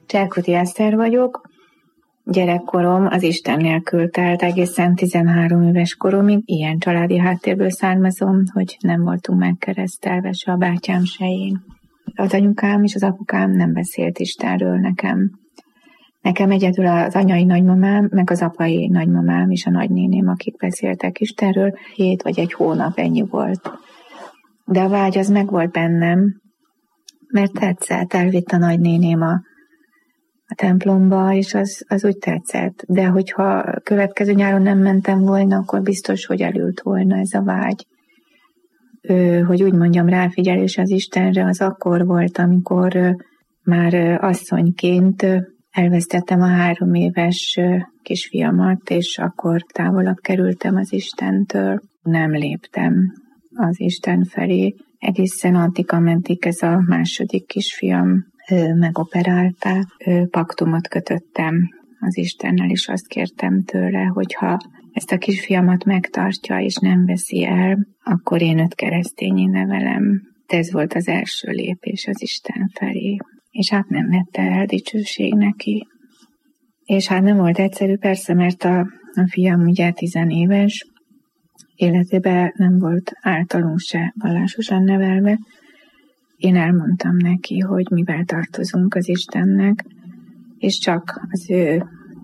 Cserkuti Eszter vagyok. Gyerekkorom az Isten nélkül telt egészen 13 éves koromig. Ilyen családi háttérből származom, hogy nem voltunk megkeresztelve se a bátyám, se én. Az anyukám és az apukám nem beszélt Istenről nekem. Nekem egyedül az anyai nagymamám, meg az apai nagymamám és a nagynéném, akik beszéltek Istenről, 7 vagy 1 hónap ennyi volt. De a vágy az meg volt bennem, mert tetszett, elvitt a nagynéném a templomba, és az úgy tetszett. De hogyha következő nyáron nem mentem volna, akkor biztos, hogy elült volna ez a vágy. Hogy úgy mondjam, ráfigyelés az Istenre, az akkor volt, amikor már asszonyként elvesztettem a 3 éves kisfiamat, és akkor távolabb kerültem az Istentől. Nem léptem az Isten felé, egészen addig, ameddig ez a második kisfiam megoperálták. Paktumot kötöttem az Istennel, és azt kértem tőle, hogyha ezt a kisfiamat megtartja, és nem veszi el, akkor én őt keresztényé nevelem. De ez volt az első lépés az Isten felé. És hát nem vette el, dicsőség neki. És hát nem volt egyszerű, persze, mert a fiam ugye 10 éves, életében nem volt általunk se vallásosan nevelve. Én elmondtam neki, hogy mivel tartozunk az Istennek, és csak az ő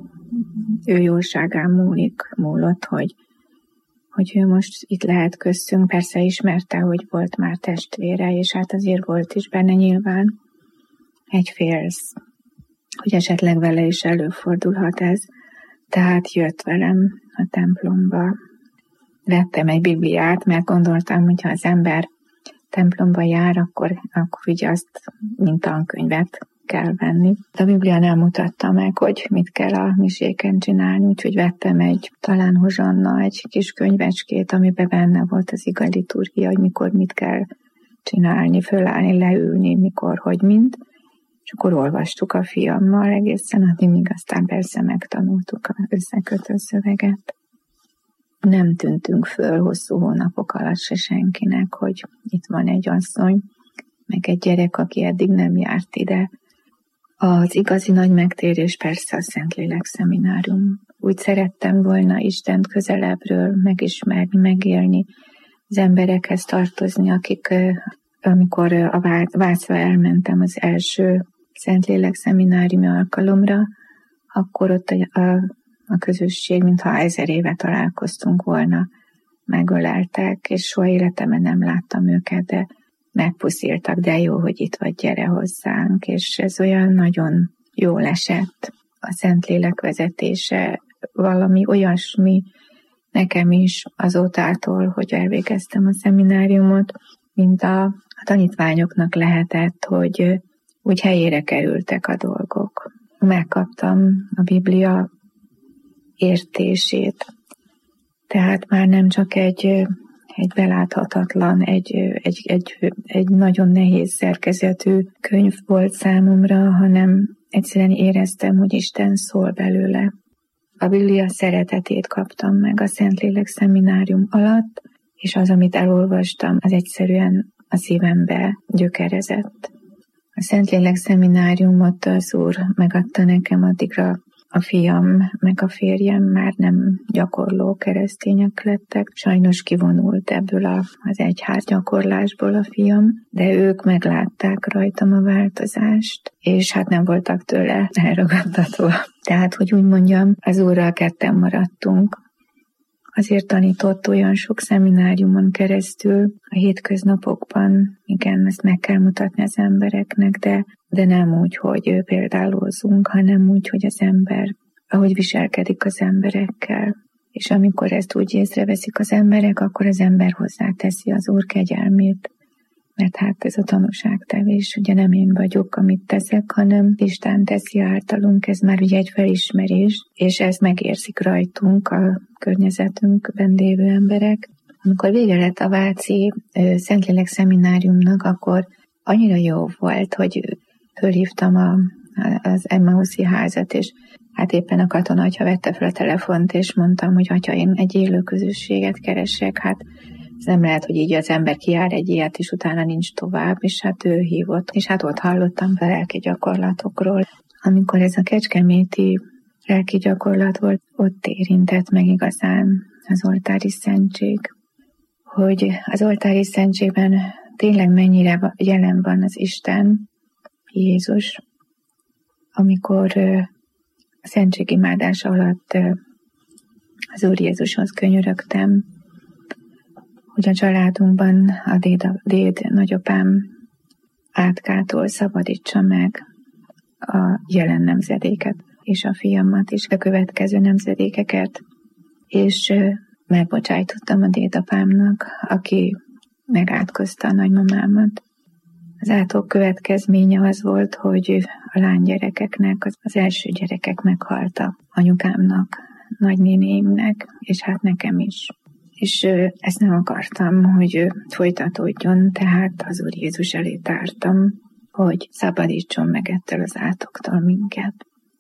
jóságán múlott, hogy ő most itt lehet köztünk. Persze ismerte, hogy volt már testvére, és hát azért volt is benne nyilván egy félsz, hogy esetleg vele is előfordulhat ez. Tehát jött velem a templomba. Vettem egy Bibliát, mert gondoltam, hogy ha az ember templomba jár, akkor ugye azt, mint tankönyvet kell venni. A Biblia nem mutatta meg, hogy mit kell a miséken csinálni, úgyhogy vettem talán Hozsanna, egy kis könyvecskét, amiben benne volt az iga liturgia, hogy mikor mit kell csinálni, fölállni, leülni, mikor, hogy mint. És akkor olvastuk a fiammal egészen addig, míg aztán persze megtanultuk az összekötő szöveget. Nem tűntünk föl hosszú hónapok alatt se senkinek, hogy itt van egy asszony, meg egy gyerek, aki eddig nem járt ide. Az igazi nagy megtérés persze a Szentlélek szeminárium. Úgy szerettem volna Istent közelebbről megismerni, megélni, az emberekhez tartozni, akik, amikor a Vácra elmentem az első Szentlélek szemináriumi alkalomra, akkor ott a közösség, mintha 1000 éve találkoztunk volna, megöleltek, és soha életemben nem láttam őket, de megpusziltak, de jó, hogy itt vagy, gyere hozzánk, és ez olyan nagyon jól esett. A Szentlélek vezetése, valami olyasmi nekem is azótától, hogy elvégeztem a szemináriumot, mint a tanítványoknak lehetett, hogy úgy helyére kerültek a dolgok. Megkaptam a Biblia értését. Tehát már nem csak egy beláthatatlan, egy nagyon nehéz szerkezetű könyv volt számomra, hanem egyszerűen éreztem, hogy Isten szól belőle. A Biblia szeretetét kaptam meg a Szentlélek szeminárium alatt, és az, amit elolvastam, az egyszerűen a szívembe gyökerezett. A Szentlélek szemináriumot az Úr megadta nekem, addigra a fiam meg a férjem már nem gyakorló keresztények lettek. Sajnos kivonult ebből az egyház gyakorlásból a fiam, de ők meglátták rajtam a változást, és hát nem voltak tőle elragadtatva. Tehát, hogy úgy mondjam, az Úrral ketten maradtunk. Azért tanított olyan sok szemináriumon keresztül, a hétköznapokban, igen, ezt meg kell mutatni az embereknek, de nem úgy, hogy példálózunk, hanem úgy, hogy az ember, ahogy viselkedik az emberekkel. És amikor ezt úgy észreveszik az emberek, akkor az ember hozzáteszi az Úr kegyelmét. Mert hát ez a tanúságtevés, ugye nem én vagyok, amit teszek, hanem Isten teszi általunk, ez már ugye egy felismerés, és ezt megérzik rajtunk a környezetünkben lévő emberek. Amikor vége lett a váci Szentlélek szemináriumnak, akkor annyira jó volt, hogy fölhívtam az Emmauszi házat, és hát éppen a katonaatya vette fel a telefont, és mondtam, hogy atya, én egy élő közösséget keresek, hát Ez nem lehet, hogy így az ember kijár egy ilyet, és utána nincs tovább, és hát ő hívott, és hát ott hallottam a lelki gyakorlatokról. Amikor ez a kecskeméti lelki gyakorlat volt, ott érintett meg igazán az oltári szentség, hogy az oltári szentségben tényleg mennyire jelen van az Isten, Jézus, amikor a szentségimádás alatt az Úr Jézushoz könyörögtem, hogy a családunkban a déd nagyapám átkától szabadítsa meg a jelen nemzedéket, és a fiamat, és a következő nemzedékeket, és megbocsájtottam a dédapámnak, aki megátkozta a nagymamámat. Az átok következménye az volt, hogy a lánygyerekeknek, az első gyerekek meghaltak, anyukámnak, nagynénéimnek, és hát nekem is. És ezt nem akartam, hogy folytatódjon, tehát az Úr Jézus elé tártam, hogy szabadítson meg ettől az átoktól minket.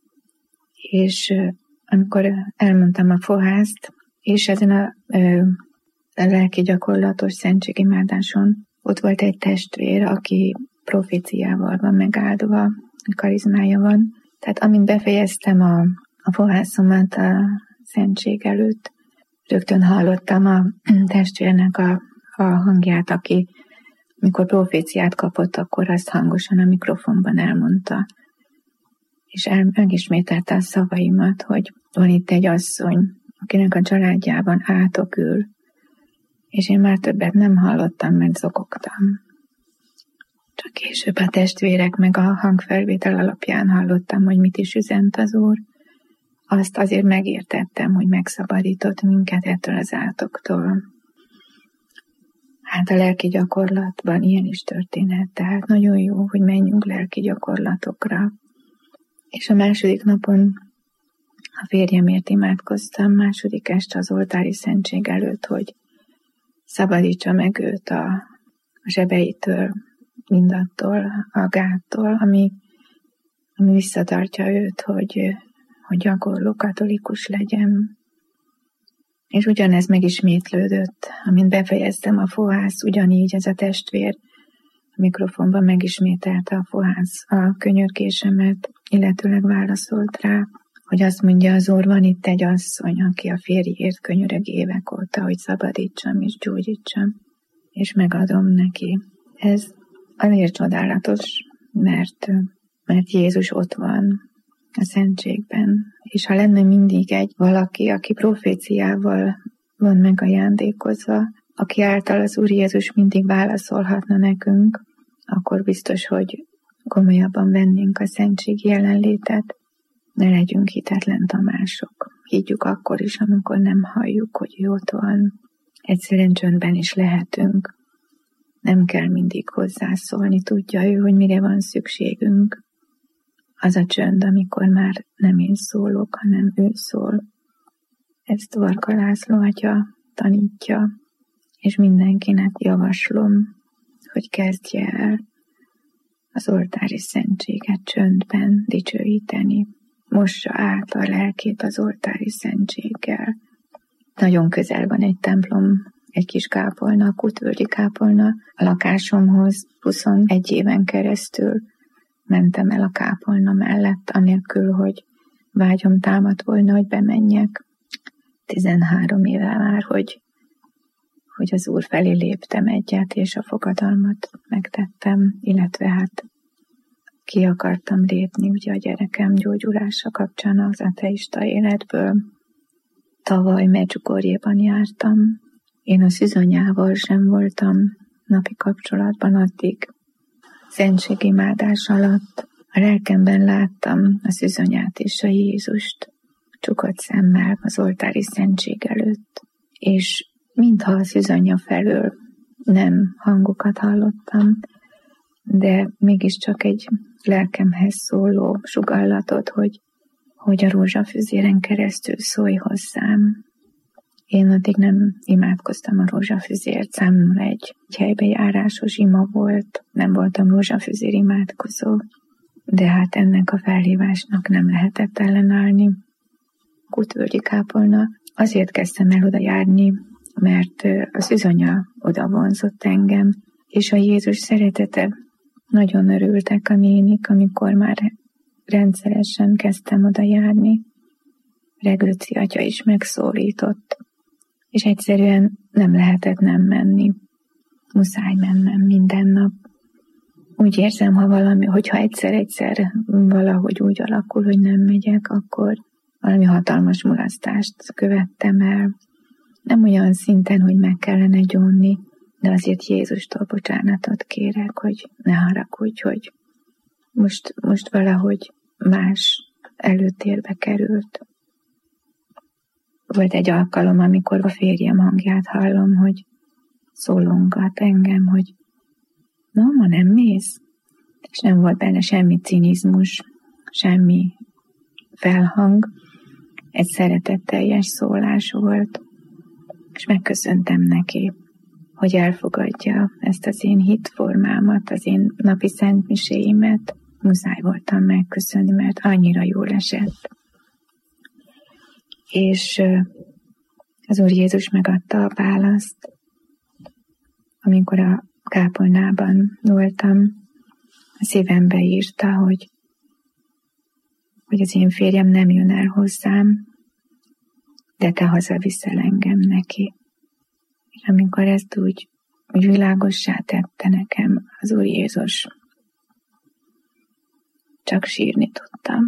És amikor elmondtam a fohászt, és ezen a lelki gyakorlatos szentségimádáson ott volt egy testvér, aki proféciával van megáldva, karizmája van. Tehát amint befejeztem a fohászomat a szentség előtt, rögtön hallottam a testvérnek a hangját, aki mikor proféciát kapott, akkor azt hangosan a mikrofonban elmondta. És megismételte a szavaimat, hogy van itt egy asszony, akinek a családjában átok ül, és én már többet nem hallottam, mert zokogtam. Csak később a testvérek meg a hangfelvétel alapján hallottam, hogy mit is üzent az Úr. Azt azért megértettem, hogy megszabadított minket ettől az átoktól. Hát a lelki gyakorlatban ilyen is történhet, tehát nagyon jó, hogy menjünk lelki gyakorlatokra. És a második napon a férjemért imádkoztam, második este az oltári szentség előtt, hogy szabadítsa meg őt a zsebeitől, mindattól, a gáttól, ami visszatartja őt, hogy gyakorló katolikus legyen. És ugyanez megismétlődött, amint befejeztem a fohász, ugyanígy ez a testvér a mikrofonban megismételte a fohász a könyörgésemet, illetőleg válaszolt rá, hogy azt mondja az Úr, van itt egy asszony, aki a férjért könyörög évek óta, hogy szabadítsam és gyógyítsam, és megadom neki. Ez azért csodálatos, mert Jézus ott van a szentségben, és ha lenne mindig egy valaki, aki proféciával van megajándékozva, aki által az Úr Jézus mindig válaszolhatna nekünk, akkor biztos, hogy komolyabban vennénk a szentség jelenlétet. Ne legyünk hitetlen Tamások. Higgyük akkor is, amikor nem halljuk, hogy ő ott van. Egyszerűen csöndben is lehetünk. Nem kell mindig hozzászólni, tudja ő, hogy mire van szükségünk. Az a csönd, amikor már nem én szólok, hanem ő szól. Ezt Varga László atya tanítja, és mindenkinek javaslom, hogy kezdje el az oltári szentséget csöndben dicsőíteni. Mossa át a lelkét az oltári szentséggel. Nagyon közel van egy templom, egy kis kápolna, a Kutvölgyi kápolna a lakásomhoz. 21 éven keresztül mentem el a kápolna mellett, anélkül, hogy vágyom támadt volna, hogy bemenjek. 13 éve már, hogy az Úr felé léptem egyet, és a fogadalmat megtettem, illetve hát ki akartam lépni, ugye a gyerekem gyógyulása kapcsán az ateista életből. Tavaly Medjugorjéban jártam. Én a szűzanyával sem voltam napi kapcsolatban addig. Szentségimádás alatt a lelkemben láttam a szűzanyát és a Jézust csukott szemmel az oltári szentség előtt, és mintha a szűzanya felől nem hangokat hallottam, de mégiscsak egy lelkemhez szóló sugallatot, hogy a rózsafüzéren keresztül szólj hozzám. Én addig nem imádkoztam a rózsafüzért, számomra egy helybejárásos ima volt, nem voltam rózsafüzér imádkozó, de hát ennek a felhívásnak nem lehetett ellenállni. Kutvölgyi kápolna, azért kezdtem el oda járni, mert az üzanya oda vonzott engem, és a Jézus szeretete. Nagyon örültek a nénik, amikor már rendszeresen kezdtem oda járni. Reglőci atya is megszólított, és egyszerűen nem lehetett nem menni. Muszáj mennem minden nap. Úgy érzem, hogyha egyszer valahogy úgy alakul, hogy nem megyek, akkor valami hatalmas mulasztást követtem el. Nem olyan szinten, hogy meg kellene gyónni, de azért Jézustól bocsánatot kérek, hogy ne haragudj, hogy most valahogy más előtérbe került. Volt egy alkalom, amikor a férjem hangját hallom, hogy szólongat engem, hogy no, ma nem mész? És nem volt benne semmi cinizmus, semmi felhang, egy szeretetteljes szólás volt, és megköszöntem neki, hogy elfogadja ezt az én hitformámat, az én napi szentmiséimet. Muszáj voltam megköszönni, mert annyira jól esett. És az Úr Jézus megadta a választ, amikor a kápolnában voltam, a szívembe írta, hogy az én férjem nem jön el hozzám, de te hazaviszel engem neki. És amikor ezt úgy világossá tette nekem az Úr Jézus, csak sírni tudtam.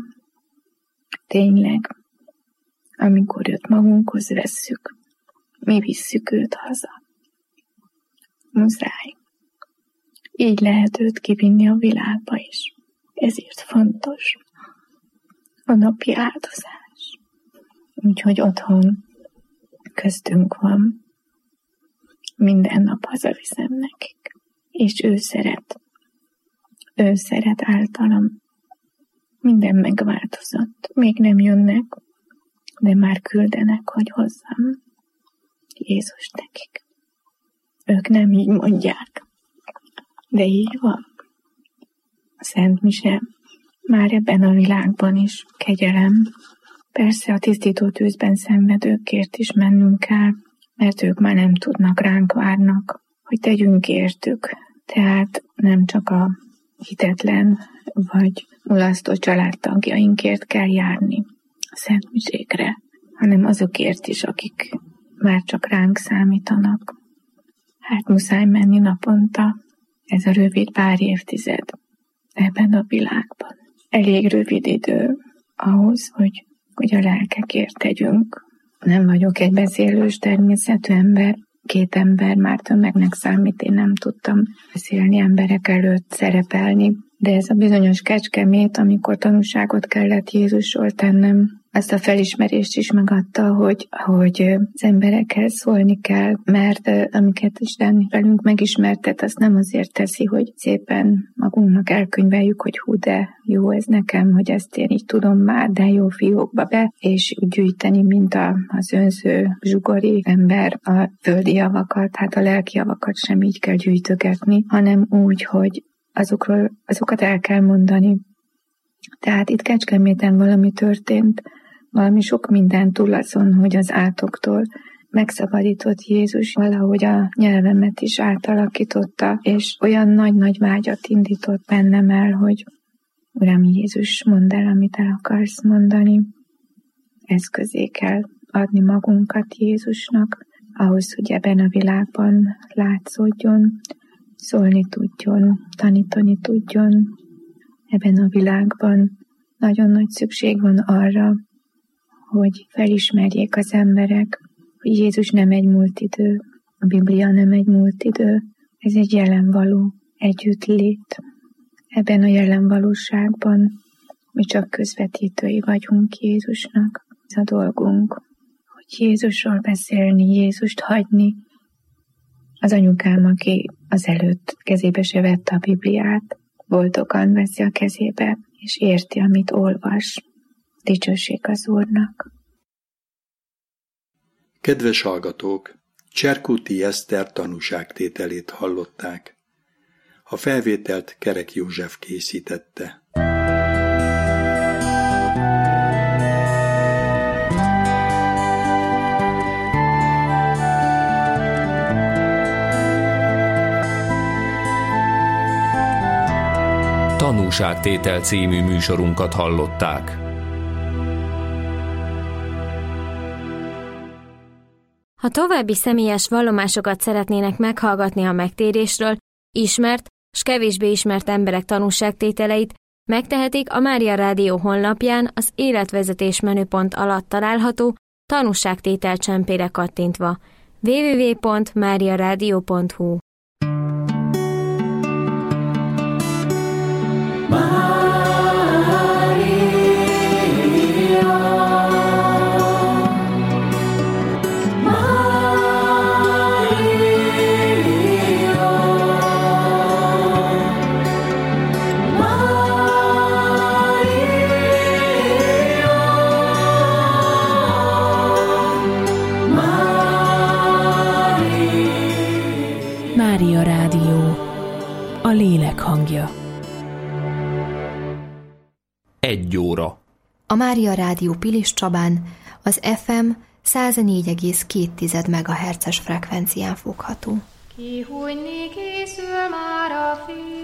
Tényleg, amikor őt magunkhoz vesszük, mi visszük őt haza. Muszáj. Így lehet őt kivinni a világba is. Ezért fontos a napi áldozás. Úgyhogy otthon köztünk van. Minden nap hazaviszem nekik. És ő szeret. Ő szeret általam. Minden megváltozott. Még nem jönnek, de már küldenek, hogy hozzam Jézus nekik. Ők nem így mondják, de így van. A Szent Mise már ebben a világban is kegyelem. Persze a tisztító tűzben szenvedőkért is mennünk kell, mert ők már nem tudnak, ránk várnak, hogy tegyünk értük. Tehát nem csak a hitetlen vagy mulasztó családtagjainkért kell járni a Szent Misékre, hanem azokért is, akik már csak ránk számítanak. Hát muszáj menni naponta, ez a rövid pár évtized ebben a világban. Elég rövid idő ahhoz, hogy a lelkekért tegyünk. Nem vagyok egy beszélős természetű ember, 2 ember már tömegnek számít, én nem tudtam beszélni emberek előtt, szerepelni, de ez a bizonyos Kecskemét, amikor tanúságot kellett Jézusról tennem, azt a felismerést is megadta, hogy az emberekhez szólni kell, mert amiket Isten velünk megismertet, azt nem azért teszi, hogy szépen magunknak elkönyveljük, hogy hú, de jó ez nekem, hogy ezt én így tudom már, de jó fiókba be, és gyűjteni, mint az önző zsugori ember a földi javakat, hát a lelki javakat sem így kell gyűjtögetni, hanem úgy, hogy azokat el kell mondani. Tehát itt Kecskeméten valami történt, valami sok minden túl azon, hogy az átoktól megszabadított Jézus valahogy a nyelvemet is átalakította, és olyan nagy-nagy vágyat indított bennem el, hogy Uram Jézus, mondd el, amit el akarsz mondani. Eszközé kell adni magunkat Jézusnak, ahhoz, hogy ebben a világban látszódjon, szólni tudjon, tanítani tudjon. Ebben a világban nagyon nagy szükség van arra, hogy felismerjék az emberek, hogy Jézus nem egy múlt idő, a Biblia nem egy múlt idő, ez egy jelenvaló együttlét. Ebben a jelenvalóságban mi csak közvetítői vagyunk Jézusnak. Ez a dolgunk, hogy Jézusról beszélni, Jézust hagyni. Az anyukám, aki azelőtt kezébe se vette a Bibliát, boldogan veszi a kezébe, és érti, amit olvas. Dicsőség az Úrnak. Kedves hallgatók! Cserkuti Eszter tanúságtételét hallották. A felvételt Kerek József készítette. Tanúságtétel című műsorunkat hallották. Ha további személyes vallomásokat szeretnének meghallgatni a megtérésről, ismert s kevésbé ismert emberek tanúságtételeit, megtehetik a Mária Rádió honlapján az életvezetés menüpont alatt található tanúságtétel csempére kattintva www.mariaradio.hu. Mária Rádió, a lélek hangja. 1 óra. A Mária Rádió Pilis Csabán az FM 104,2 MHz-es frekvencián fogható. Kihújni készül már a fű.